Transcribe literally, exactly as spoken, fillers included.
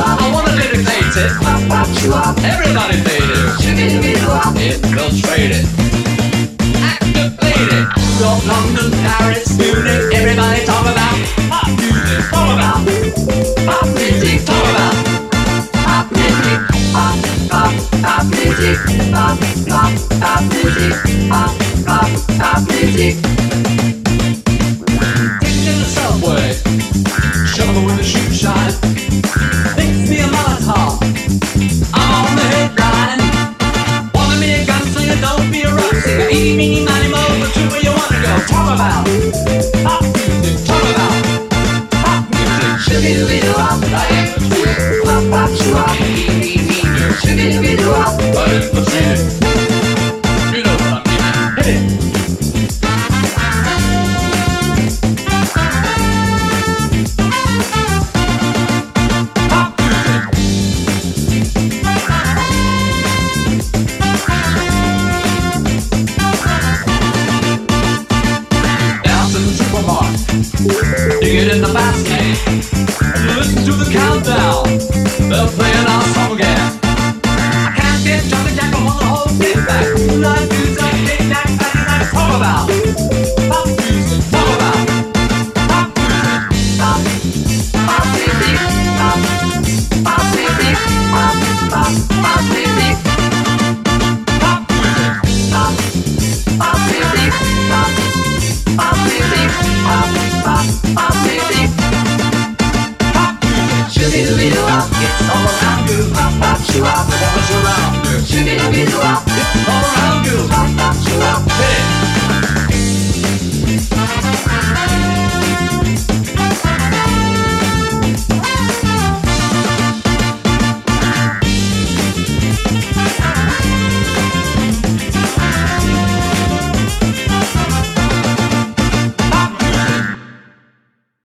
I wanna dedicate it. Everybody played it. Infiltrated. Activated. York, London, Paris, Munich. Everybody talk about pop music. Talk about pop music. Talk about pop music. Pop, pop, pop music. Pop, pop, pop music. Pop, pop, pop music. Taking in the subway. Shovel with a shoe shine. Fix me a Molotov. I'm on the head riding. Wanna be a gunslinger, don't be a rock singer. Eeny, meeny, miny, mo, but to where you wanna go. Talk about pop music. Talk about pop music. Shooby-dooby-doo-wop, right? Pop, pop, shoo-wop. Eeny, meeny, shooby-dooby-doo-wop. Right, let's see it. You know what I mean. Hit it. Dig it in the fast lane. Listen to the countdown. They're playing our song again. I can't get jumping jack, I wanna hold it back. Life is a knick-knack, paddywhack. Talk about pop music. Talk about pop music. Pop, pop music. Pop, pop music. Pop, pop, pop music. Pop music. Pop, pop music. Pop, pop music. Pop, pop, pop music. Pop music. Shooby-dooby-doo-wop. It's all around you. Pop, pop, shoo-wop. What was around you? Shooby-dooby-doo-wop. It's all around you. Pop, pop, shoo-wop. Hit it.